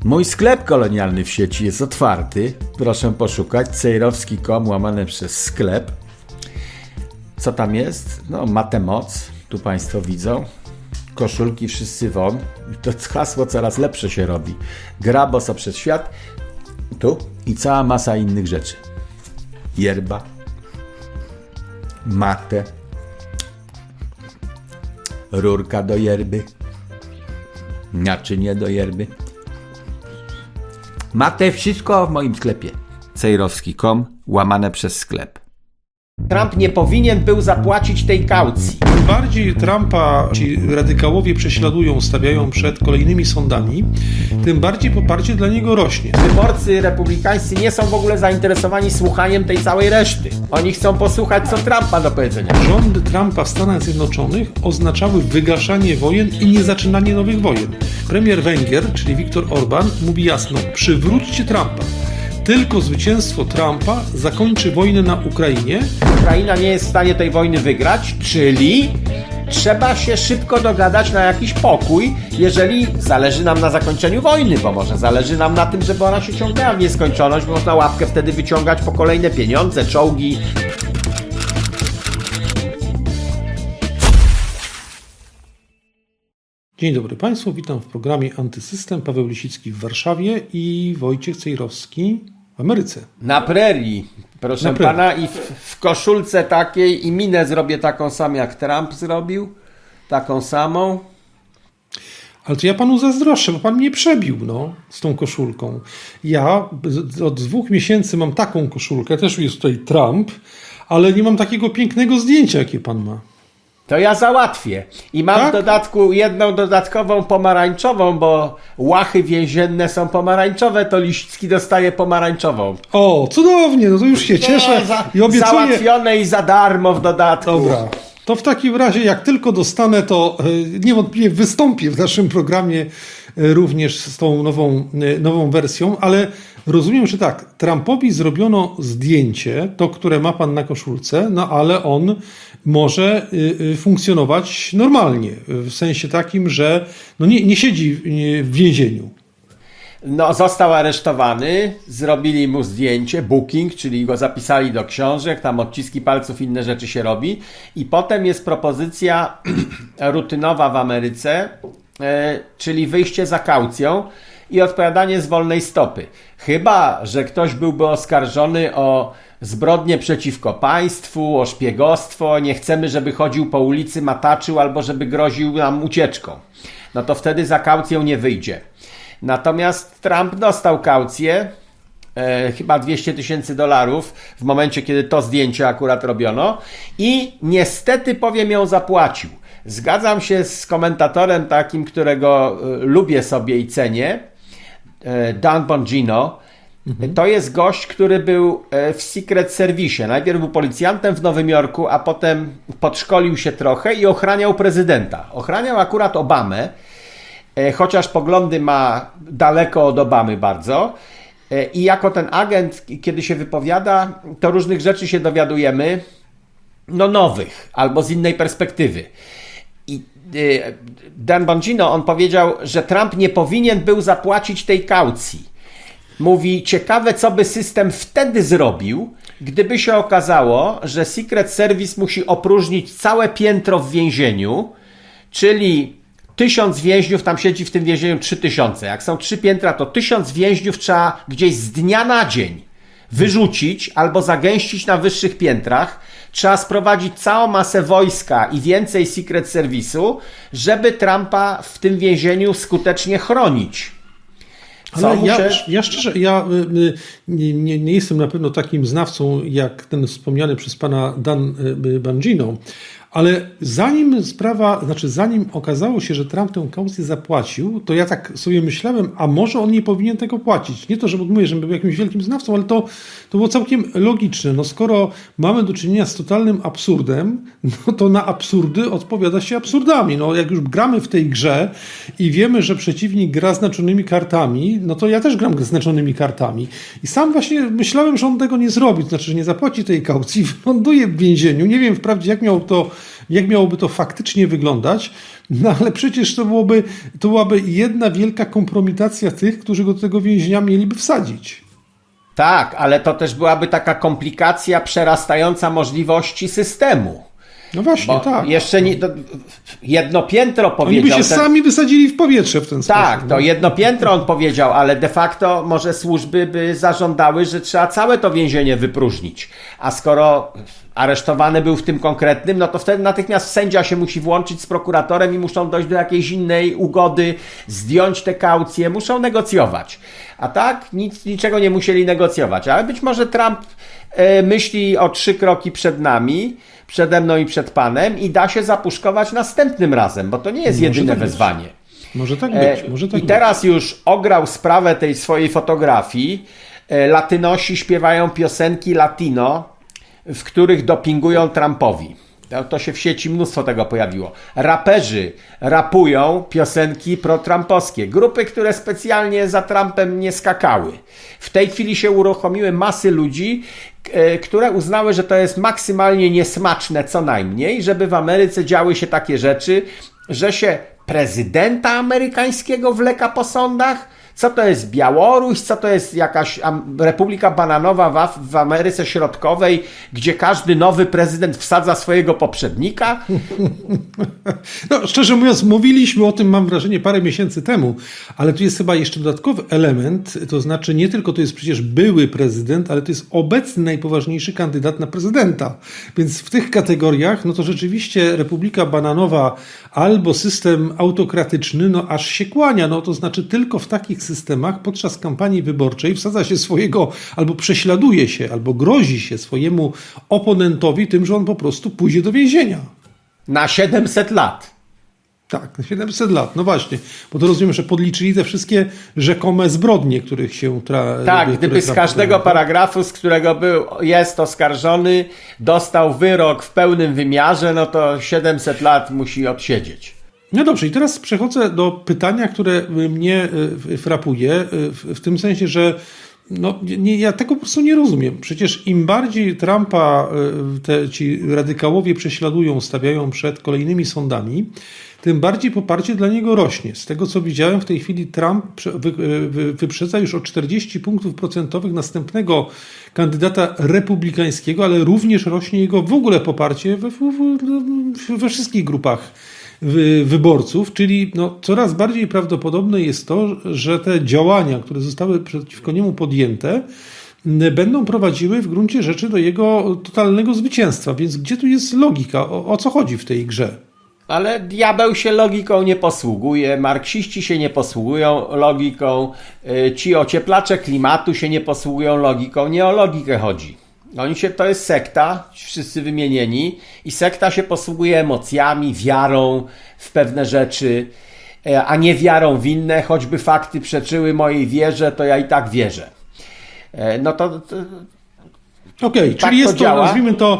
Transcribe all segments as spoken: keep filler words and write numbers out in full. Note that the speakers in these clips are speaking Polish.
Mój sklep kolonialny w sieci jest otwarty. Proszę poszukać cejrowski kropka com łamane przez sklep. Co tam jest? No, ma tę moc. Tu Państwo widzą. Koszulki wszyscy won. To hasło coraz lepsze się robi. Gra boso przez świat. Tu. I cała masa innych rzeczy. Yerba. Mate. Rurka do yerby. Naczynie do yerby. Mate wszystko w moim sklepie. cejrowski kropka com łamane przez sklep. Trump nie powinien był zapłacić tej kaucji. Im bardziej Trumpa ci radykałowie prześladują, stawiają przed kolejnymi sądami, tym bardziej poparcie dla niego rośnie. Wyborcy republikańscy nie są w ogóle zainteresowani słuchaniem tej całej reszty. Oni chcą posłuchać, co Trump ma do powiedzenia. Rządy Trumpa w Stanach Zjednoczonych oznaczały wygaszanie wojen i niezaczynanie nowych wojen. Premier Węgier, czyli Viktor Orban, mówi jasno: przywróćcie Trumpa. Tylko zwycięstwo Trumpa zakończy wojnę na Ukrainie. Ukraina nie jest w stanie tej wojny wygrać, czyli trzeba się szybko dogadać na jakiś pokój, jeżeli zależy nam na zakończeniu wojny, bo może zależy nam na tym, żeby ona się ciągnęła w nieskończoność, bo można łapkę wtedy wyciągać po kolejne pieniądze, czołgi. Dzień dobry Państwu, witam w programie Antysystem. Paweł Lisicki w Warszawie i Wojciech Cejrowski w Ameryce. Na prerii, proszę Na prerii. pana, i w, w koszulce takiej, i minę zrobię taką samą, jak Trump zrobił, taką samą. Ale to ja panu zazdroszczę, bo pan mnie przebił, no, z tą koszulką. Ja od dwóch miesięcy mam taką koszulkę, też jest tutaj Trump, ale nie mam takiego pięknego zdjęcia, jakie pan ma. To ja załatwię. I mam Tak? w dodatku jedną dodatkową pomarańczową, bo łachy więzienne są pomarańczowe, to Lisicki dostaje pomarańczową. O, cudownie, no to już się cieszę Nie, za, i obiecuję... Załatwione i za darmo w dodatku. Dobra, to w takim razie jak tylko dostanę, to e, niewątpliwie wystąpię w naszym programie e, również z tą nową, e, nową wersją, ale rozumiem, że tak, Trumpowi zrobiono zdjęcie, to które ma pan na koszulce, no ale on może y, funkcjonować normalnie, w sensie takim, że no nie, nie siedzi w więzieniu. No, został aresztowany, zrobili mu zdjęcie, booking, czyli go zapisali do książek, tam odciski palców, inne rzeczy się robi i potem jest propozycja rutynowa w Ameryce, e, czyli wyjście za kaucją i odpowiadanie z wolnej stopy. Chyba że ktoś byłby oskarżony o zbrodnie przeciwko państwu, o szpiegostwo, nie chcemy, żeby chodził po ulicy, mataczył albo żeby groził nam ucieczką. No to wtedy za kaucją nie wyjdzie. Natomiast Trump dostał kaucję, e, chyba dwieście tysięcy dolarów w momencie, kiedy to zdjęcie akurat robiono i niestety, powiem, ją zapłacił. Zgadzam się z komentatorem takim, którego e, lubię sobie i cenię, e, Dan Bongino. Mhm. To jest gość, który był w Secret Service. Najpierw był policjantem w Nowym Jorku, a potem podszkolił się trochę i ochraniał prezydenta. Ochraniał akurat Obamę, chociaż poglądy ma daleko od Obamy bardzo. I jako ten agent, kiedy się wypowiada, to różnych rzeczy się dowiadujemy, no nowych, albo z innej perspektywy. I Dan Bongino, on powiedział, że Trump nie powinien był zapłacić tej kaucji. Mówi, ciekawe, co by system wtedy zrobił, gdyby się okazało, że Secret Service musi opróżnić całe piętro w więzieniu, czyli tysiąc więźniów, tam siedzi w tym więzieniu trzy tysiące. Jak są trzy piętra, to tysiąc więźniów trzeba gdzieś z dnia na dzień wyrzucić albo zagęścić na wyższych piętrach. Trzeba sprowadzić całą masę wojska i więcej Secret Service'u, żeby Trumpa w tym więzieniu skutecznie chronić. Co, ale ja, muszę... ja szczerze, ja y, nie, nie, nie jestem na pewno takim znawcą jak ten wspomniany przez pana Dan y, Bongino, ale zanim sprawa, znaczy zanim okazało się, że Trump tę kaucję zapłacił, to ja tak sobie myślałem, a może on nie powinien tego płacić. Nie to, że mówię, że był jakimś wielkim znawcą, ale to, to było całkiem logiczne. No skoro mamy do czynienia z totalnym absurdem, no to na absurdy odpowiada się absurdami. No jak już gramy w tej grze i wiemy, że przeciwnik gra znaczonymi kartami, no to ja też gram znaczonymi kartami. I sam właśnie myślałem, że on tego nie zrobi, to znaczy, że nie zapłaci tej kaucji, wyląduje w więzieniu. Nie wiem wprawdzie, jak miał to jak miałoby to faktycznie wyglądać, no ale przecież to byłoby, to byłaby jedna wielka kompromitacja tych, którzy go do tego więzienia mieliby wsadzić. Tak, ale to też byłaby taka komplikacja przerastająca możliwości systemu. No właśnie, bo tak. Jeszcze nie, to jedno piętro powiedział. Oni by się ten... sami wysadzili w powietrze w ten tak, sposób. Tak, to no. jedno piętro on powiedział, ale de facto może służby by zażądały, że trzeba całe to więzienie wypróżnić. A skoro aresztowany był w tym konkretnym, no to wtedy natychmiast sędzia się musi włączyć z prokuratorem i muszą dojść do jakiejś innej ugody, zdjąć te kaucje, muszą negocjować. A tak nic, niczego nie musieli negocjować. Ale być może Trump e, myśli o trzy kroki przed nami, przede mną i przed panem i da się zapuszkować następnym razem, bo to nie jest może jedyne tak wezwanie. Może tak być. Może tak I teraz być. Już ograł sprawę tej swojej fotografii. Latynosi śpiewają piosenki latino, w których dopingują Trumpowi. To, to się w sieci mnóstwo tego pojawiło. Raperzy rapują piosenki pro-trumpowskie. Grupy, które specjalnie za Trumpem nie skakały. W tej chwili się uruchomiły masy ludzi, które uznały, że to jest maksymalnie niesmaczne co najmniej, żeby w Ameryce działy się takie rzeczy, że się prezydenta amerykańskiego wleka po sądach. Co to jest Białoruś, co to jest jakaś Republika Bananowa w, w Ameryce Środkowej, gdzie każdy nowy prezydent wsadza swojego poprzednika? No, szczerze mówiąc, mówiliśmy o tym, mam wrażenie, parę miesięcy temu, ale tu jest chyba jeszcze dodatkowy element, to znaczy nie tylko to jest przecież były prezydent, ale to jest obecny najpoważniejszy kandydat na prezydenta. Więc w tych kategoriach, no to rzeczywiście Republika Bananowa albo system autokratyczny, no aż się kłania, no to znaczy tylko w takich systemach podczas kampanii wyborczej wsadza się swojego, albo prześladuje się, albo grozi się swojemu oponentowi tym, że on po prostu pójdzie do więzienia. Na siedemset lat. Tak, na siedemset lat, no właśnie, bo to rozumiem, że podliczyli te wszystkie rzekome zbrodnie, których się... Tra- tak, gdyby z każdego paragrafu, z którego był, jest oskarżony, dostał wyrok w pełnym wymiarze, no to siedemset lat musi odsiedzieć. No dobrze, i teraz przechodzę do pytania, które mnie frapuje, w, w tym sensie, że no, nie, ja tego po prostu nie rozumiem. Przecież im bardziej Trumpa te, ci radykałowie prześladują, stawiają przed kolejnymi sądami, tym bardziej poparcie dla niego rośnie. Z tego, co widziałem, w tej chwili Trump wy, wy, wyprzedza już o czterdzieści punktów procentowych następnego kandydata republikańskiego, ale również rośnie jego w ogóle poparcie we, we, we wszystkich grupach wyborców, czyli no, coraz bardziej prawdopodobne jest to, że te działania, które zostały przeciwko niemu podjęte, będą prowadziły w gruncie rzeczy do jego totalnego zwycięstwa. Więc gdzie tu jest logika? O, o co chodzi w tej grze? Ale diabeł się logiką nie posługuje, marksiści się nie posługują logiką, ci ocieplacze klimatu się nie posługują logiką, nie o logikę chodzi. Oni się, to jest sekta, wszyscy wymienieni, i sekta się posługuje emocjami, wiarą w pewne rzeczy, a nie wiarą w inne, choćby fakty przeczyły mojej wierze, to ja i tak wierzę. No to... to Okej, okay, tak czyli jest to, to nazwijmy to,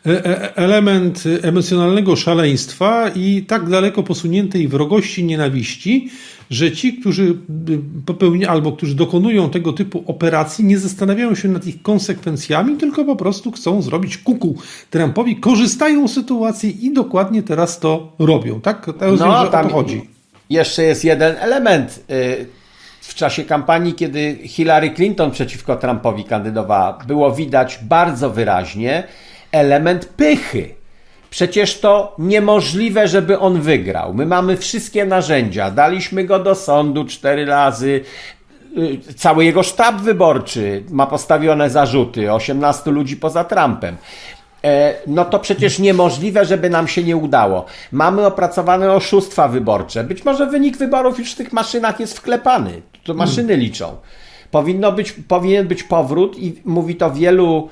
element emocjonalnego szaleństwa i tak daleko posuniętej wrogości, nienawiści, że ci, którzy popełniają albo którzy dokonują tego typu operacji, nie zastanawiają się nad ich konsekwencjami, tylko po prostu chcą zrobić kuku Trumpowi, korzystają z sytuacji i dokładnie teraz to robią. Tak? To rozumiem, no, że o to chodzi. Jeszcze jest jeden element. W czasie kampanii, kiedy Hillary Clinton przeciwko Trumpowi kandydowała, było widać bardzo wyraźnie element pychy. Przecież to niemożliwe, żeby on wygrał. My mamy wszystkie narzędzia. Daliśmy go do sądu cztery razy. Cały jego sztab wyborczy ma postawione zarzuty. osiemnastu ludzi poza Trumpem. No to przecież niemożliwe, żeby nam się nie udało. Mamy opracowane oszustwa wyborcze. Być może wynik wyborów już w tych maszynach jest wklepany. To maszyny liczą. Powinno być, powinien być powrót i mówi to wielu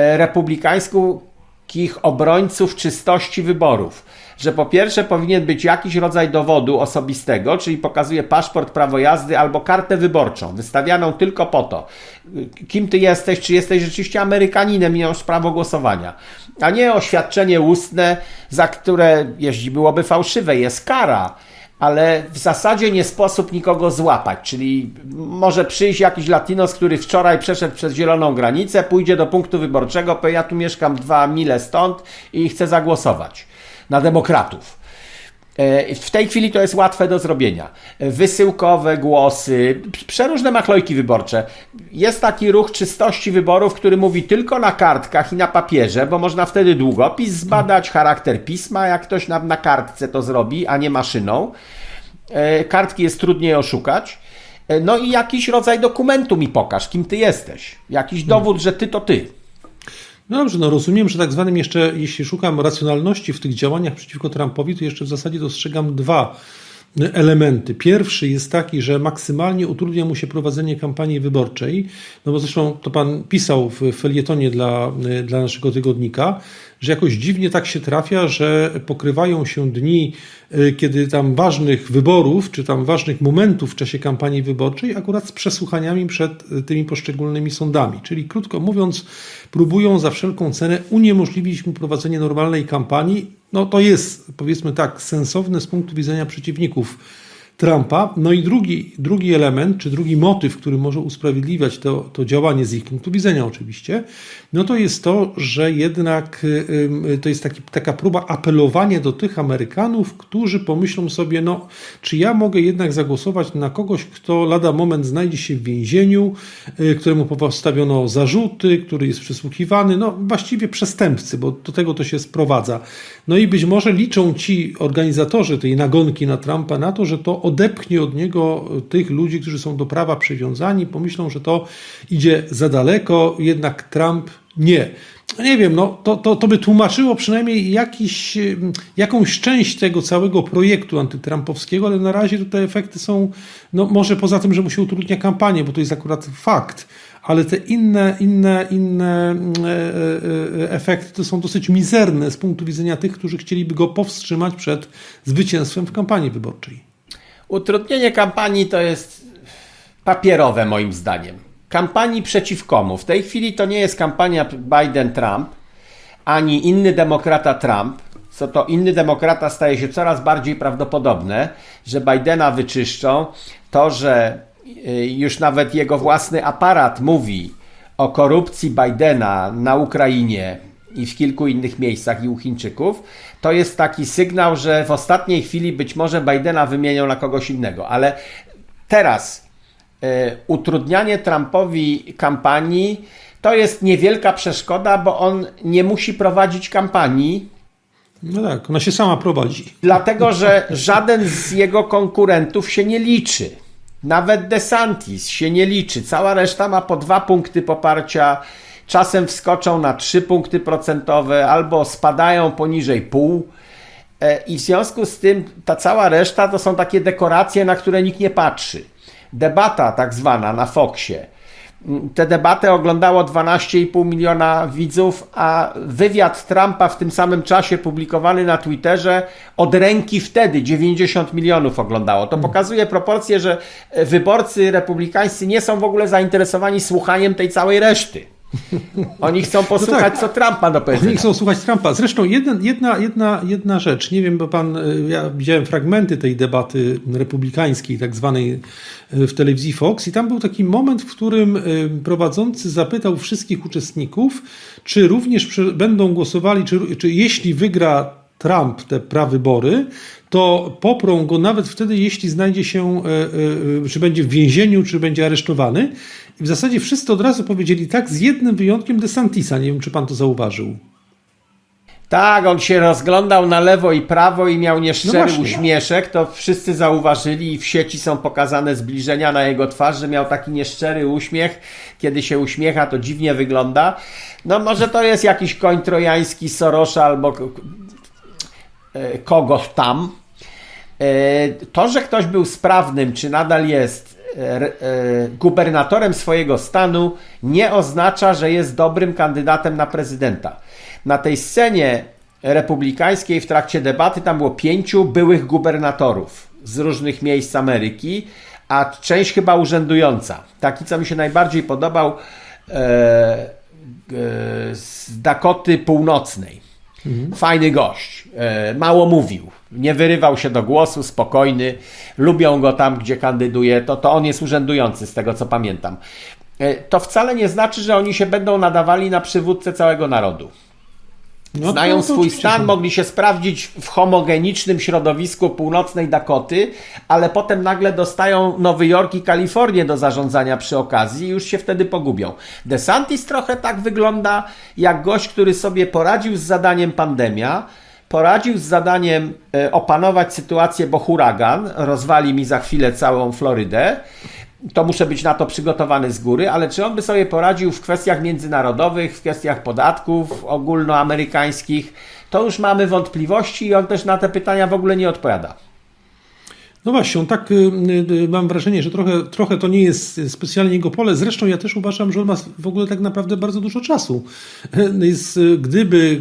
republikańskich obrońców czystości wyborów, że po pierwsze powinien być jakiś rodzaj dowodu osobistego, czyli pokazuje paszport, prawo jazdy albo kartę wyborczą, wystawianą tylko po to, kim ty jesteś, czy jesteś rzeczywiście Amerykaninem i masz prawo głosowania, a nie oświadczenie ustne, za które, jeśli byłoby fałszywe, jest kara, ale w zasadzie nie sposób nikogo złapać, czyli może przyjść jakiś latinos, który wczoraj przeszedł przez zieloną granicę, pójdzie do punktu wyborczego, powie, ja tu mieszkam dwa mile stąd i chcę zagłosować. na demokratów. W tej chwili to jest łatwe do zrobienia. Wysyłkowe głosy, przeróżne machlojki wyborcze. Jest taki ruch czystości wyborów, który mówi tylko na kartkach i na papierze, bo można wtedy długopis zbadać, charakter pisma, jak ktoś na, na kartce to zrobi, a nie maszyną. Kartki jest trudniej oszukać. No i jakiś rodzaj dokumentu mi pokaż, kim ty jesteś. Jakiś dowód, że ty to ty. No dobrze, no rozumiem, że tak zwanym jeszcze, jeśli szukam racjonalności w tych działaniach przeciwko Trumpowi, to jeszcze w zasadzie dostrzegam dwa elementy. Pierwszy jest taki, że maksymalnie utrudnia mu się prowadzenie kampanii wyborczej, no bo zresztą to pan pisał w felietonie dla, dla naszego tygodnika, że jakoś dziwnie tak się trafia, że pokrywają się dni, kiedy tam ważnych wyborów, czy tam ważnych momentów w czasie kampanii wyborczej, akurat z przesłuchaniami przed tymi poszczególnymi sądami. Czyli krótko mówiąc, próbują za wszelką cenę uniemożliwić mu prowadzenie normalnej kampanii. No to jest, powiedzmy tak, sensowne z punktu widzenia przeciwników Trumpa. No i drugi, drugi element, czy drugi motyw, który może usprawiedliwiać to, to działanie z ich punktu widzenia oczywiście, no to jest to, że jednak to jest taki, taka próba apelowania do tych Amerykanów, którzy pomyślą sobie, no czy ja mogę jednak zagłosować na kogoś, kto lada moment znajdzie się w więzieniu, któremu postawiono zarzuty, który jest przesłuchiwany, no właściwie przestępcy, bo do tego to się sprowadza. No i być może liczą ci organizatorzy tej nagonki na Trumpa na to, że to odepchnie od niego tych ludzi, którzy są do prawa przywiązani, pomyślą, że to idzie za daleko, jednak Trump nie. Nie wiem, no to, to, to by tłumaczyło przynajmniej jakiś, jakąś część tego całego projektu antytrumpowskiego, ale na razie tutaj efekty są, no może poza tym, że mu się utrudnia kampanię, bo to jest akurat fakt, ale te inne, inne, inne efekty to są dosyć mizerne z punktu widzenia tych, którzy chcieliby go powstrzymać przed zwycięstwem w kampanii wyborczej. Utrudnienie kampanii to jest papierowe moim zdaniem. Kampanii przeciw komu? W tej chwili to nie jest kampania Biden-Trump, ani inny demokrata Trump. Co to inny demokrata staje się coraz bardziej prawdopodobne, że Bidena wyczyszczą. To, że już nawet jego własny aparat mówi o korupcji Bidena na Ukrainie i w kilku innych miejscach i u Chińczyków, to jest taki sygnał, że w ostatniej chwili być może Bidena wymienią na kogoś innego. Ale teraz y, utrudnianie Trumpowi kampanii to jest niewielka przeszkoda, bo on nie musi prowadzić kampanii. No tak, ona się sama prowadzi. Dlatego, że żaden z jego konkurentów się nie liczy. Nawet DeSantis się nie liczy. Cała reszta ma po dwa punkty poparcia. Czasem wskoczą na trzy punkty procentowe albo spadają poniżej pół i w związku z tym ta cała reszta to są takie dekoracje, na które nikt nie patrzy. Debata tak zwana na Foxie. Tę debatę oglądało dwanaście i pół miliona widzów, a wywiad Trumpa w tym samym czasie publikowany na Twitterze od ręki wtedy dziewięćdziesiąt milionów oglądało. To pokazuje proporcje, że wyborcy republikańscy nie są w ogóle zainteresowani słuchaniem tej całej reszty. Oni chcą posłuchać, no tak, co Trump ma do powiedzenia. Oni chcą słuchać Trumpa. Zresztą jedna, jedna, jedna, jedna rzecz, nie wiem, bo pan, ja widziałem fragmenty tej debaty republikańskiej, tak zwanej w telewizji Fox i tam był taki moment, w którym prowadzący zapytał wszystkich uczestników, czy również będą głosowali, czy, czy jeśli wygra Trump te prawybory, to poprą go nawet wtedy, jeśli znajdzie się, czy będzie w więzieniu, czy będzie aresztowany. I w zasadzie wszyscy od razu powiedzieli tak, z jednym wyjątkiem DeSantisa. Nie wiem, czy pan to zauważył. Tak, on się rozglądał na lewo i prawo i miał nieszczery no uśmieszek. To wszyscy zauważyli i w sieci są pokazane zbliżenia na jego twarz, że miał taki nieszczery uśmiech. Kiedy się uśmiecha, to dziwnie wygląda. No może to jest jakiś koń trojański Sorosza albo kogoś tam. To, że ktoś był sprawnym, czy nadal jest gubernatorem swojego stanu, nie oznacza, że jest dobrym kandydatem na prezydenta. Na tej scenie republikańskiej w trakcie debaty tam było pięciu byłych gubernatorów z różnych miejsc Ameryki, a część chyba urzędująca. Taki, co mi się najbardziej podobał, e, e, z Dakoty Północnej. Mhm. Fajny gość, e, mało mówił, nie wyrywał się do głosu, spokojny, lubią go tam, gdzie kandyduje, to, to on jest urzędujący z tego, co pamiętam. E, to wcale nie znaczy, że oni się będą nadawali na przywódcę całego narodu. No Znają to, to swój stan, mogli się sprawdzić w homogenicznym środowisku północnej Dakoty, ale potem nagle dostają Nowy Jork i Kalifornię do zarządzania przy okazji i już się wtedy pogubią. DeSantis trochę tak wygląda jak gość, który sobie poradził z zadaniem pandemia, poradził z zadaniem e, opanować sytuację, bo huragan rozwali mi za chwilę całą Florydę. To muszę być na to przygotowany z góry, ale czy on by sobie poradził w kwestiach międzynarodowych, w kwestiach podatków ogólnoamerykańskich, to już mamy wątpliwości i on też na te pytania w ogóle nie odpowiada. No właśnie, on tak y, mam wrażenie, że trochę, trochę to nie jest specjalnie jego pole. Zresztą ja też uważam, że on ma w ogóle tak naprawdę bardzo dużo czasu. Jest, gdyby y,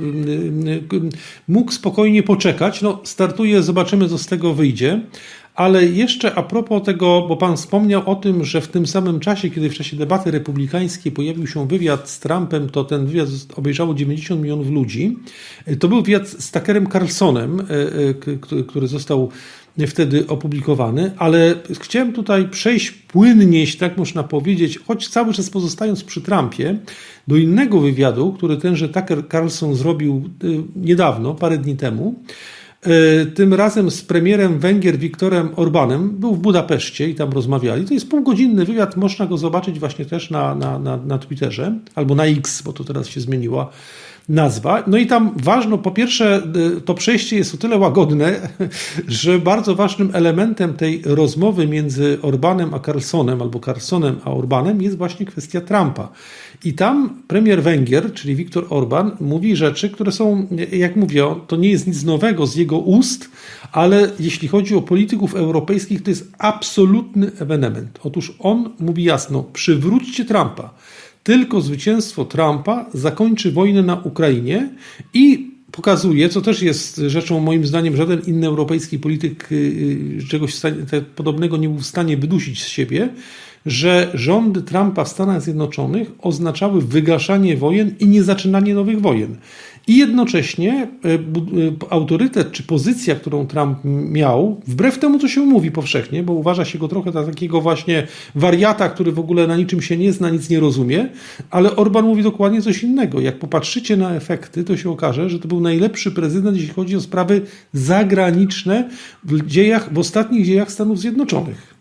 y, mógł spokojnie poczekać, no startuje, zobaczymy co z tego wyjdzie. Ale jeszcze a propos tego, bo pan wspomniał o tym, że w tym samym czasie, kiedy w czasie debaty republikańskiej pojawił się wywiad z Trumpem, to ten wywiad obejrzało dziewięćdziesiąt milionów ludzi. To był wywiad z Tuckerem Carlsonem, który został wtedy opublikowany, ale chciałem tutaj przejść płynnie, jeśli tak można powiedzieć, choć cały czas pozostając przy Trumpie, do innego wywiadu, który tenże Tucker Carlson zrobił niedawno, parę dni temu. Tym razem z premierem Węgier Viktorem Orbanem. Był w Budapeszcie i tam rozmawiali. To jest półgodzinny wywiad, można go zobaczyć właśnie też na, na, na, na Twitterze albo na X, bo to teraz się zmieniła nazwa. No i tam ważno, po pierwsze to przejście jest o tyle łagodne, że bardzo ważnym elementem tej rozmowy między Orbanem a Carlsonem albo Carlsonem a Orbanem jest właśnie kwestia Trumpa. I tam premier Węgier, czyli Viktor Orban, mówi rzeczy, które są, jak mówię, to nie jest nic nowego z jego ust, ale jeśli chodzi o polityków europejskich, to jest absolutny ewenement. Otóż on mówi jasno, przywróćcie Trumpa. Tylko zwycięstwo Trumpa zakończy wojnę na Ukrainie i pokazuje, co też jest rzeczą moim zdaniem, żaden inny europejski polityk czegoś podobnego nie był w stanie wydusić z siebie, że rządy Trumpa w Stanach Zjednoczonych oznaczały wygaszanie wojen i niezaczynanie nowych wojen. I jednocześnie autorytet czy pozycja, którą Trump miał, wbrew temu, co się mówi powszechnie, bo uważa się go trochę za takiego właśnie wariata, który w ogóle na niczym się nie zna, nic nie rozumie, ale Orban mówi dokładnie coś innego. Jak popatrzycie na efekty, to się okaże, że to był najlepszy prezydent, jeśli chodzi o sprawy zagraniczne w dziejach, w ostatnich dziejach Stanów Zjednoczonych.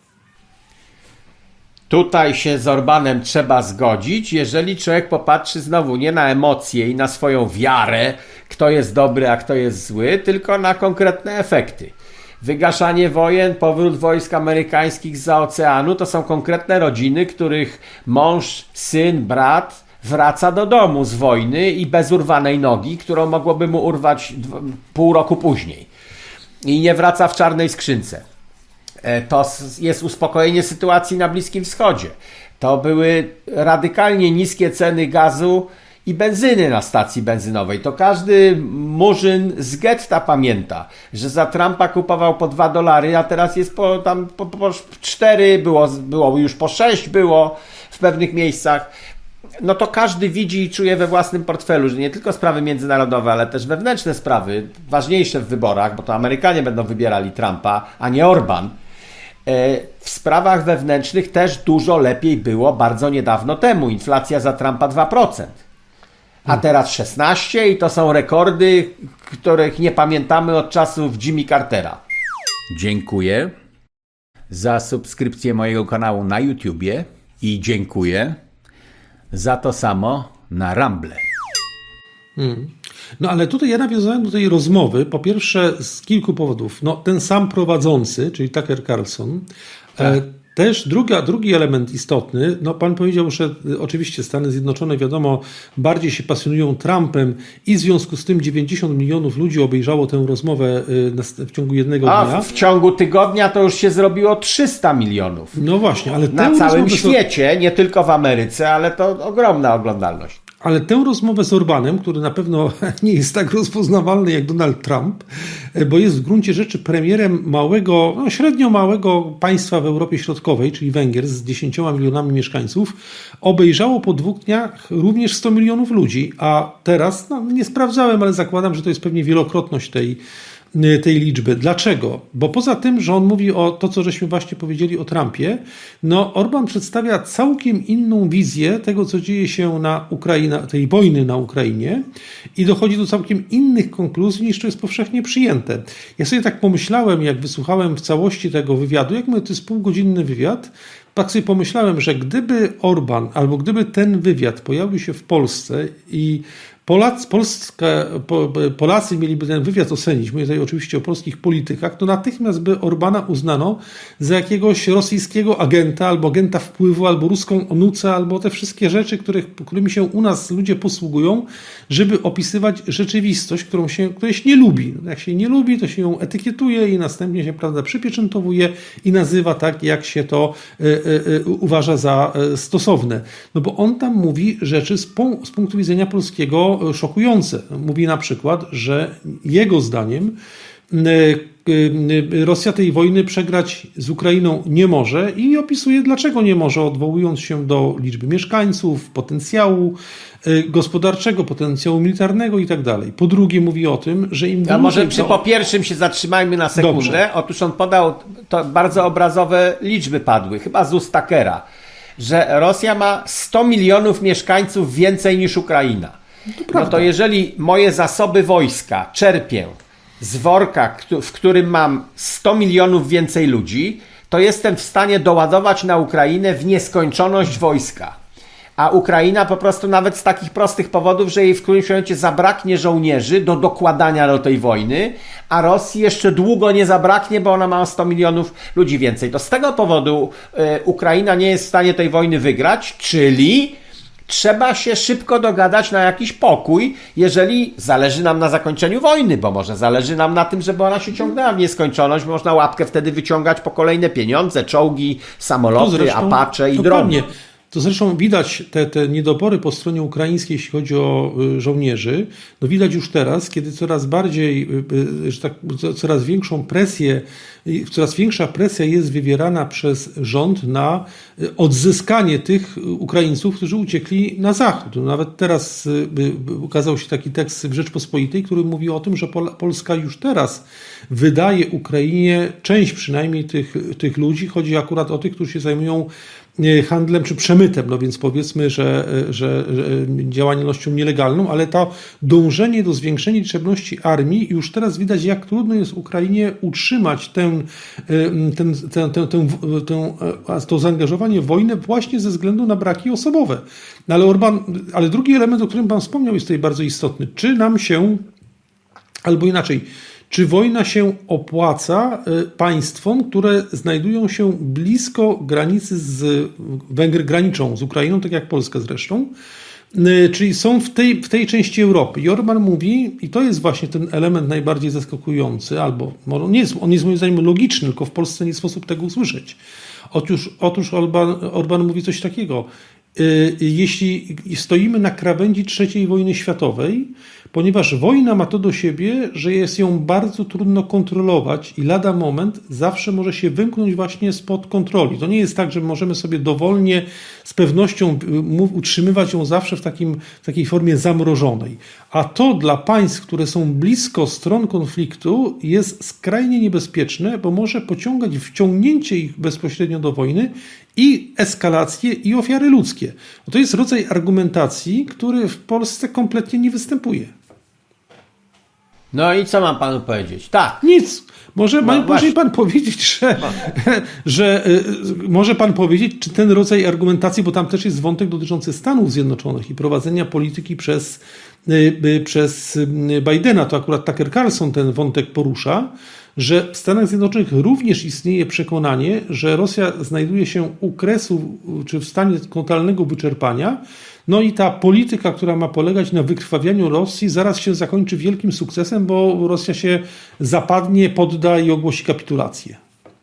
Tutaj się z Orbanem trzeba zgodzić, jeżeli człowiek popatrzy znowu nie na emocje i na swoją wiarę, kto jest dobry, a kto jest zły, tylko na konkretne efekty. Wygaszanie wojen, powrót wojsk amerykańskich zza oceanu to są konkretne rodziny, których mąż, syn, brat wraca do domu z wojny i bez urwanej nogi, którą mogłoby mu urwać pół roku później. I nie wraca w czarnej skrzynce. To jest uspokojenie sytuacji na Bliskim Wschodzie. To były radykalnie niskie ceny gazu i benzyny na stacji benzynowej. To każdy murzyn z getta pamięta, że za Trumpa kupował po dwa dolary, a teraz jest po, tam, po, po cztery, było, było już po sześć było w pewnych miejscach. No to każdy widzi i czuje we własnym portfelu, że nie tylko sprawy międzynarodowe, ale też wewnętrzne sprawy, ważniejsze w wyborach, bo to Amerykanie będą wybierali Trumpa, a nie Orban. W sprawach wewnętrznych też dużo lepiej było bardzo niedawno temu. Inflacja za Trumpa dwa procent. A teraz szesnaście procent i to są rekordy, których nie pamiętamy od czasów Jimmy Cartera. Dziękuję za subskrypcję mojego kanału na YouTubie i dziękuję za to samo na Rumble. Hmm. No ale tutaj ja nawiązałem do tej rozmowy, po pierwsze z kilku powodów. No ten sam prowadzący, czyli Tucker Carlson, tak. e, też druga, drugi element istotny, no pan powiedział, że oczywiście Stany Zjednoczone wiadomo bardziej się pasjonują Trumpem i w związku z tym dziewięćdziesiąt milionów ludzi obejrzało tę rozmowę w ciągu jednego A dnia. A w ciągu tygodnia to już się zrobiło trzysta milionów. No właśnie, ale na całym świecie, nie tylko w Ameryce, ale to ogromna oglądalność. Ale tę rozmowę z Orbanem, który na pewno nie jest tak rozpoznawalny jak Donald Trump, bo jest w gruncie rzeczy premierem małego, no średnio małego państwa w Europie Środkowej, czyli Węgier z dziesięcioma milionami mieszkańców, obejrzało po dwóch dniach również sto milionów ludzi, a teraz, no nie sprawdzałem, ale zakładam, że to jest pewnie wielokrotność tej tej liczby. Dlaczego? Bo poza tym, że on mówi o to, co żeśmy właśnie powiedzieli o Trumpie, no Orban przedstawia całkiem inną wizję tego, co dzieje się na Ukrainie, tej wojny na Ukrainie i dochodzi do całkiem innych konkluzji, niż to jest powszechnie przyjęte. Ja sobie tak pomyślałem, jak wysłuchałem w całości tego wywiadu, jak mówię, to jest półgodzinny wywiad, tak sobie pomyślałem, że gdyby Orban, albo gdyby ten wywiad pojawił się w Polsce i Polacy, Polska, Polacy mieliby ten wywiad ocenić, mówię tutaj oczywiście o polskich politykach, to natychmiast by Orbana uznano za jakiegoś rosyjskiego agenta, albo agenta wpływu, albo ruską onucę, albo te wszystkie rzeczy, których, którymi się u nas ludzie posługują, żeby opisywać rzeczywistość, którą się, której się nie lubi. Jak się nie lubi, to się ją etykietuje i następnie się, prawda, przypieczętowuje i nazywa tak, jak się to y, y, uważa za stosowne. No bo on tam mówi rzeczy z, z punktu widzenia polskiego szokujące. Mówi na przykład, że jego zdaniem Rosja tej wojny przegrać z Ukrainą nie może i opisuje, dlaczego nie może, odwołując się do liczby mieszkańców, potencjału gospodarczego, potencjału militarnego i tak dalej. Po drugie mówi o tym, że im... A może przy to... po pierwszym się zatrzymajmy na sekundę. Dobrze. Otóż on podał, to bardzo obrazowe liczby padły, chyba z ust Tuckera, że Rosja ma sto milionów mieszkańców więcej niż Ukraina. To no to jeżeli moje zasoby wojska czerpię z worka, w którym mam sto milionów więcej ludzi, to jestem w stanie doładować na Ukrainę w nieskończoność wojska. A Ukraina po prostu nawet z takich prostych powodów, że jej w którymś momencie zabraknie żołnierzy do dokładania do tej wojny, a Rosji jeszcze długo nie zabraknie, bo ona ma sto milionów ludzi więcej. To z tego powodu y, Ukraina nie jest w stanie tej wojny wygrać, czyli trzeba się szybko dogadać na jakiś pokój, jeżeli zależy nam na zakończeniu wojny, bo może zależy nam na tym, żeby ona się ciągnęła w nieskończoność, bo można łapkę wtedy wyciągać po kolejne pieniądze, czołgi, samoloty, zresztą, Apache i drony. To zresztą widać te, te niedobory po stronie ukraińskiej, jeśli chodzi o żołnierzy. No widać już teraz, kiedy coraz bardziej, że tak, coraz większą presję, coraz większa presja jest wywierana przez rząd na odzyskanie tych Ukraińców, którzy uciekli na zachód. Nawet teraz ukazał się taki tekst w Rzeczpospolitej, który mówi o tym, że Polska już teraz wydaje Ukrainie część przynajmniej tych, tych ludzi. Chodzi akurat o tych, którzy się zajmują handlem czy przemytem, no więc powiedzmy, że, że, że działalnością nielegalną, ale to dążenie do zwiększenia liczebności armii, już teraz widać, jak trudno jest Ukrainie utrzymać ten, ten, ten, ten, ten, ten, to zaangażowanie w wojnę właśnie ze względu na braki osobowe. No ale Orban, ale drugi element, o którym Pan wspomniał, jest tutaj bardzo istotny. Czy nam się, albo inaczej, czy wojna się opłaca państwom, które znajdują się blisko granicy z Węgry, graniczą z Ukrainą, tak jak Polska zresztą, czyli są w tej, w tej części Europy. I Orban mówi, i to jest właśnie ten element najbardziej zaskakujący, albo on nie jest, on jest moim zdaniem logiczny, tylko w Polsce nie sposób tego usłyszeć. Otóż, otóż Orban, Orban mówi coś takiego. Jeśli stoimy na krawędzi trzeciej wojny światowej, ponieważ wojna ma to do siebie, że jest ją bardzo trudno kontrolować i lada moment zawsze może się wymknąć właśnie spod kontroli. To nie jest tak, że możemy sobie dowolnie z pewnością utrzymywać ją zawsze w, takim, w takiej formie zamrożonej. A to dla państw, które są blisko stron konfliktu, jest skrajnie niebezpieczne, bo może pociągać wciągnięcie ich bezpośrednio do wojny i eskalację, i ofiary ludzkie. To jest rodzaj argumentacji, który w Polsce kompletnie nie występuje. No i co mam panu powiedzieć? Tak. Nic. Może, no, może pan powiedzieć, że, że może pan powiedzieć, czy ten rodzaj argumentacji, bo tam też jest wątek dotyczący Stanów Zjednoczonych i prowadzenia polityki przez, przez Bidena, to akurat Tucker Carlson ten wątek porusza, że w Stanach Zjednoczonych również istnieje przekonanie, że Rosja znajduje się u kresu, czy w stanie totalnego wyczerpania, no i ta polityka, która ma polegać na wykrwawianiu Rosji, zaraz się zakończy wielkim sukcesem, bo Rosja się zapadnie, podda i ogłosi kapitulację.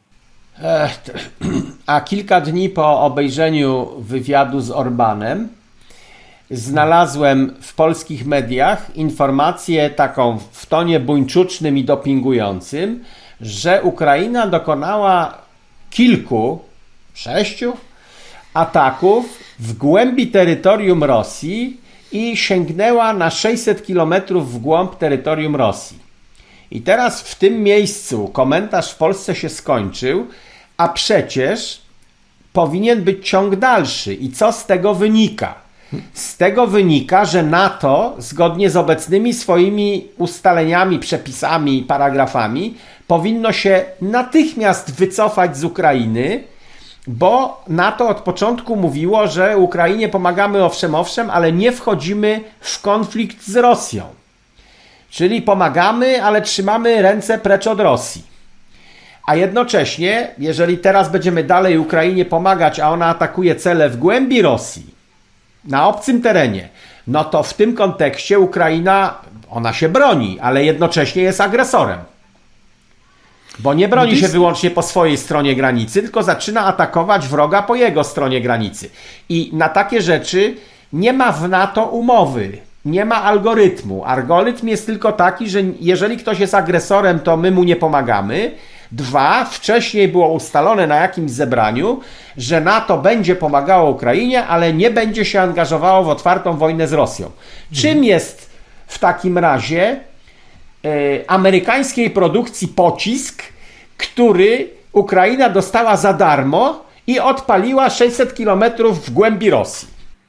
A kilka dni po obejrzeniu wywiadu z Orbanem znalazłem w polskich mediach informację taką w tonie buńczucznym i dopingującym, że Ukraina dokonała kilku, sześciu ataków w głębi terytorium Rosji i sięgnęła na sześćset kilometrów w głąb terytorium Rosji. I teraz w tym miejscu komentarz w Polsce się skończył, a przecież powinien być ciąg dalszy. I co z tego wynika? Z tego wynika, że NATO, zgodnie z obecnymi swoimi ustaleniami, przepisami, paragrafami, powinno się natychmiast wycofać z Ukrainy, bo NATO od początku mówiło, że Ukrainie pomagamy owszem, owszem, ale nie wchodzimy w konflikt z Rosją. Czyli pomagamy, ale trzymamy ręce precz od Rosji. A jednocześnie, jeżeli teraz będziemy dalej Ukrainie pomagać, a ona atakuje cele w głębi Rosji, na obcym terenie, no to w tym kontekście Ukraina, ona się broni, ale jednocześnie jest agresorem. Bo nie broni się wyłącznie po swojej stronie granicy, tylko zaczyna atakować wroga po jego stronie granicy. I na takie rzeczy nie ma w NATO umowy, nie ma algorytmu. Algorytm jest tylko taki, że jeżeli ktoś jest agresorem, to my mu nie pomagamy. Dwa, wcześniej było ustalone na jakimś zebraniu, że NATO będzie pomagało Ukrainie, ale nie będzie się angażowało w otwartą wojnę z Rosją. Czym jest w takim razie y, amerykańskiej produkcji pocisk, który Ukraina dostała za darmo i odpaliła sześćset kilometrów w głębi Rosji?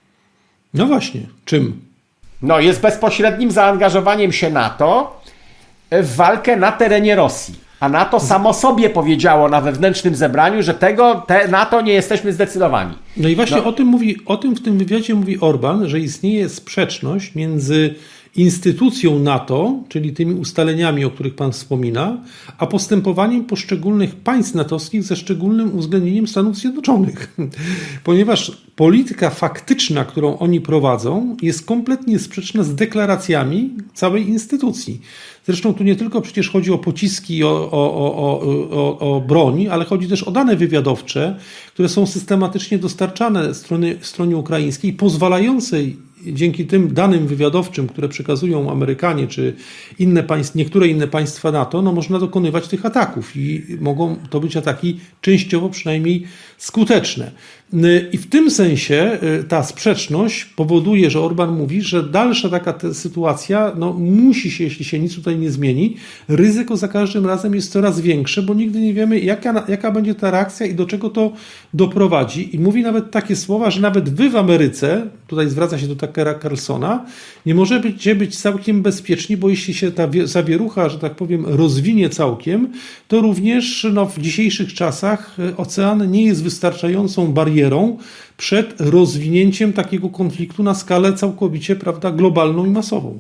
No właśnie, czym? No, jest bezpośrednim zaangażowaniem się NATO w walkę na terenie Rosji. A NATO samo sobie powiedziało na wewnętrznym zebraniu, że tego te NATO nie jesteśmy zdecydowani. No i właśnie no. o tym mówi, o tym w tym wywiadzie mówi Orban, że istnieje sprzeczność między instytucją NATO, czyli tymi ustaleniami, o których pan wspomina, a postępowaniem poszczególnych państw natowskich ze szczególnym uwzględnieniem Stanów Zjednoczonych. Ponieważ polityka faktyczna, którą oni prowadzą, jest kompletnie sprzeczna z deklaracjami całej instytucji. Zresztą tu nie tylko przecież chodzi o pociski i o, o, o, o, o broń, ale chodzi też o dane wywiadowcze, które są systematycznie dostarczane strony, stronie ukraińskiej, pozwalającej dzięki tym danym wywiadowczym, które przekazują Amerykanie czy inne państw, niektóre inne państwa NATO, no można dokonywać tych ataków i mogą to być ataki częściowo przynajmniej skuteczne. I w tym sensie ta sprzeczność powoduje, że Orban mówi, że dalsza taka sytuacja no, musi się, jeśli się nic tutaj nie zmieni, ryzyko za każdym razem jest coraz większe, bo nigdy nie wiemy, jaka, jaka będzie ta reakcja i do czego to doprowadzi. I mówi nawet takie słowa, że nawet wy w Ameryce, tutaj zwraca się do Tuckera Carlsona, nie możecie być całkiem bezpieczni, bo jeśli się ta zawierucha, że tak powiem, rozwinie całkiem, to również no, w dzisiejszych czasach ocean nie jest wystarczającą barierą przed rozwinięciem takiego konfliktu na skalę całkowicie, prawda, globalną i masową.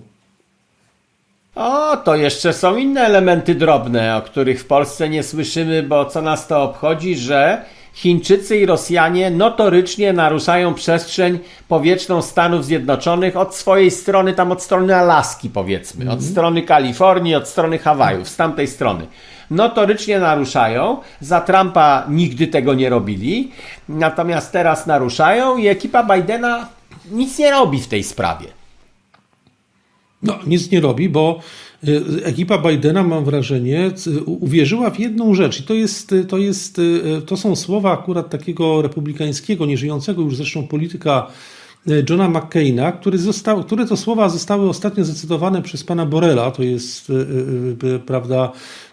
O, to jeszcze są inne elementy drobne, o których w Polsce nie słyszymy, bo co nas to obchodzi, że Chińczycy i Rosjanie notorycznie naruszają przestrzeń powietrzną Stanów Zjednoczonych od swojej strony, tam od strony Alaski powiedzmy, mm. od strony Kalifornii, od strony Hawajów, z tamtej strony. Notorycznie naruszają, za Trumpa nigdy tego nie robili, natomiast teraz naruszają i ekipa Bidena nic nie robi w tej sprawie. No, nic nie robi, bo ekipa Bidena, mam wrażenie, uwierzyła w jedną rzecz i to jest, to jest, to są słowa akurat takiego republikańskiego, nieżyjącego już zresztą polityka Johna McCaina, który został, które to słowa zostały ostatnio zacytowane przez pana Borrella, to jest, prawda,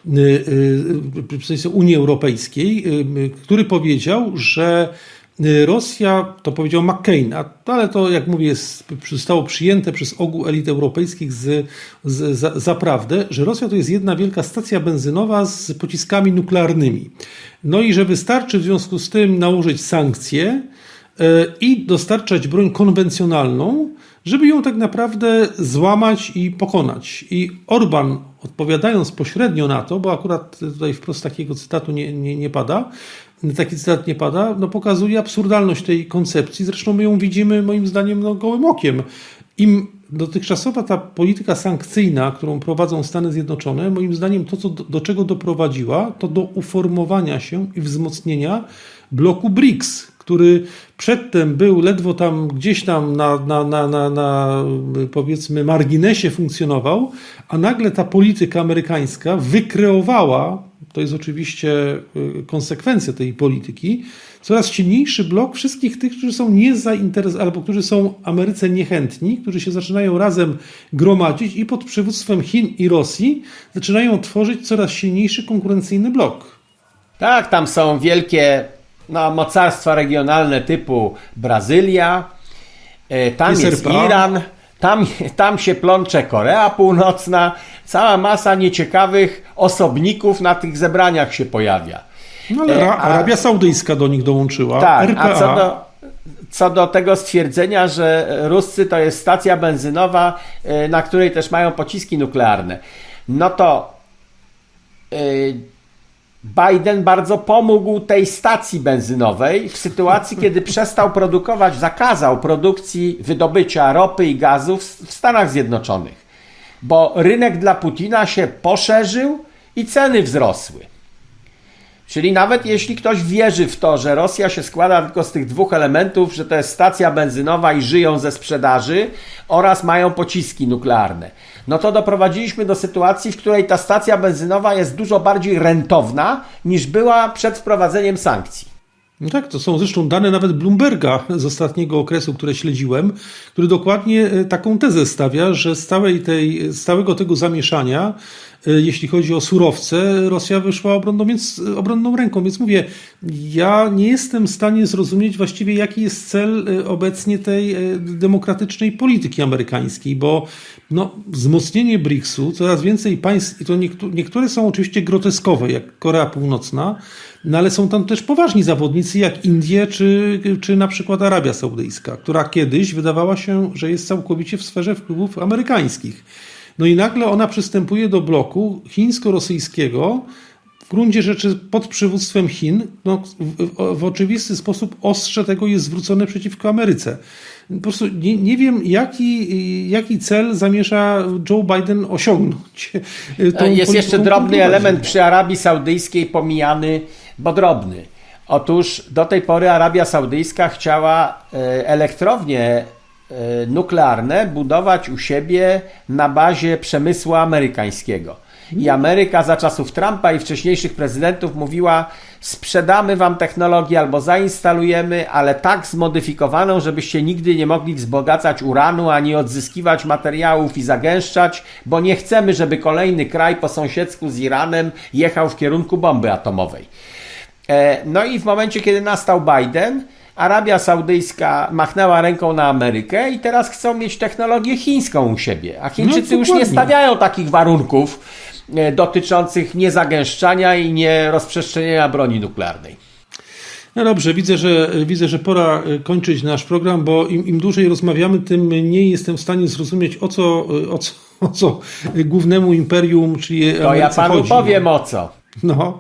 w sensie Unii Europejskiej, który powiedział, że Rosja, to powiedział McCain, ale to, jak mówię, jest, zostało przyjęte przez ogół elit europejskich z, z, za, za prawdę, że Rosja to jest jedna wielka stacja benzynowa z pociskami nuklearnymi. No i że wystarczy w związku z tym nałożyć sankcje i dostarczać broń konwencjonalną, żeby ją tak naprawdę złamać i pokonać. I Orban, odpowiadając pośrednio na to, bo akurat tutaj wprost takiego cytatu nie, nie, nie pada, taki cytat nie pada, no pokazuje absurdalność tej koncepcji. Zresztą my ją widzimy, moim zdaniem, no, gołym okiem. Im dotychczasowa ta polityka sankcyjna, którą prowadzą Stany Zjednoczone, moim zdaniem to, co, do, do czego doprowadziła, to do uformowania się i wzmocnienia bloku BRICS, który przedtem był ledwo tam gdzieś tam na, na, na, na, na powiedzmy marginesie funkcjonował, a nagle ta polityka amerykańska wykreowała, to jest oczywiście konsekwencja tej polityki, coraz silniejszy blok wszystkich tych, którzy są niezainteresowani, albo którzy są Ameryce niechętni, którzy się zaczynają razem gromadzić i pod przywództwem Chin i Rosji zaczynają tworzyć coraz silniejszy konkurencyjny blok. Tak, tam są wielkie no, mocarstwa regionalne typu Brazylia, tam jest, jest Iran, tam, tam się plącze Korea Północna, cała masa nieciekawych osobników na tych zebraniach się pojawia. No ale a, Arabia Saudyjska do nich dołączyła. Tak, R P A. A co do, co do tego stwierdzenia, że Ruscy to jest stacja benzynowa, na której też mają pociski nuklearne, no to yy, Biden bardzo pomógł tej stacji benzynowej w sytuacji, kiedy przestał produkować, zakazał produkcji wydobycia ropy i gazu w, w Stanach Zjednoczonych, bo rynek dla Putina się poszerzył i ceny wzrosły. Czyli nawet jeśli ktoś wierzy w to, że Rosja się składa tylko z tych dwóch elementów, że to jest stacja benzynowa i żyją ze sprzedaży oraz mają pociski nuklearne, no to doprowadziliśmy do sytuacji, w której ta stacja benzynowa jest dużo bardziej rentowna niż była przed wprowadzeniem sankcji. No tak, to są zresztą dane nawet Bloomberga z ostatniego okresu, które śledziłem, który dokładnie taką tezę stawia, że z, całej tej, z całego tego zamieszania, jeśli chodzi o surowce, Rosja wyszła obronną, więc, obronną ręką. Więc mówię, ja nie jestem w stanie zrozumieć właściwie, jaki jest cel obecnie tej demokratycznej polityki amerykańskiej, bo no, wzmocnienie briksu, coraz więcej państw, i to niektóre, niektóre są oczywiście groteskowe, jak Korea Północna, no ale są tam też poważni zawodnicy, jak Indie, czy, czy na przykład Arabia Saudyjska, która kiedyś wydawała się, że jest całkowicie w sferze wpływów amerykańskich. No i nagle ona przystępuje do bloku chińsko-rosyjskiego, w gruncie rzeczy pod przywództwem Chin. No, w, w oczywisty sposób ostrze tego jest zwrócone przeciwko Ameryce. Po prostu nie, nie wiem, jaki, jaki cel zamierza Joe Biden osiągnąć. Tą jest jeszcze drobny element przy Arabii Saudyjskiej pomijany, bo drobny. Otóż do tej pory Arabia Saudyjska chciała elektrownie nuklearne budować u siebie na bazie przemysłu amerykańskiego. I Ameryka za czasów Trumpa i wcześniejszych prezydentów mówiła: sprzedamy wam technologię albo zainstalujemy, ale tak zmodyfikowaną, żebyście nigdy nie mogli wzbogacać uranu, ani odzyskiwać materiałów i zagęszczać, bo nie chcemy, żeby kolejny kraj po sąsiedzku z Iranem jechał w kierunku bomby atomowej. No i w momencie, kiedy nastał Biden, Arabia Saudyjska machnęła ręką na Amerykę i teraz chcą mieć technologię chińską u siebie. A Chińczycy no, już nie stawiają takich warunków dotyczących niezagęszczania i nierozprzestrzeniania broni nuklearnej. No dobrze, widzę, że widzę, że pora kończyć nasz program, bo im, im dłużej rozmawiamy, tym mniej jestem w stanie zrozumieć, o co, o co, o co głównemu imperium, czyli Ameryce To ja panu chodzi. powiem o co. No.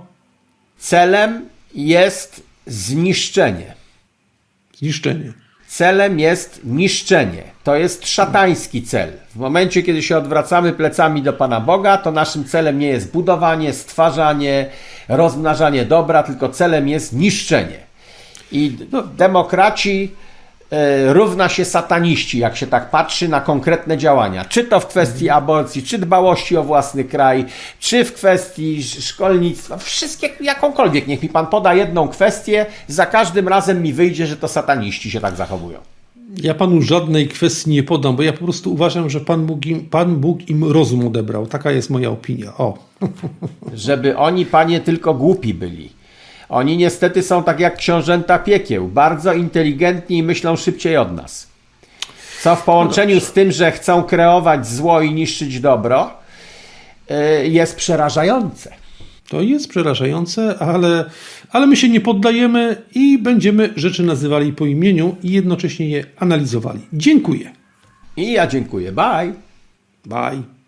Celem jest zniszczenie. Zniszczenie. Celem jest niszczenie. To jest szatański cel. W momencie, kiedy się odwracamy plecami do Pana Boga, to naszym celem nie jest budowanie, stwarzanie, rozmnażanie dobra, tylko celem jest niszczenie. I demokraci y, równa się sataniści, jak się tak patrzy na konkretne działania. Czy to w kwestii aborcji, czy dbałości o własny kraj, czy w kwestii szkolnictwa. Wszystkie, jakąkolwiek. Niech mi Pan poda jedną kwestię, za każdym razem mi wyjdzie, że to sataniści się tak zachowują. Ja Panu żadnej kwestii nie podam, bo ja po prostu uważam, że Pan Bóg im, Pan Bóg im rozum odebrał. Taka jest moja opinia. O. Żeby oni, Panie, tylko głupi byli. Oni niestety są tak jak książęta piekieł, bardzo inteligentni i myślą szybciej od nas. Co w połączeniu z tym, że chcą kreować zło i niszczyć dobro, jest przerażające. To jest przerażające, ale, ale my się nie poddajemy i będziemy rzeczy nazywali po imieniu i jednocześnie je analizowali. Dziękuję. I ja dziękuję. Bye. Bye.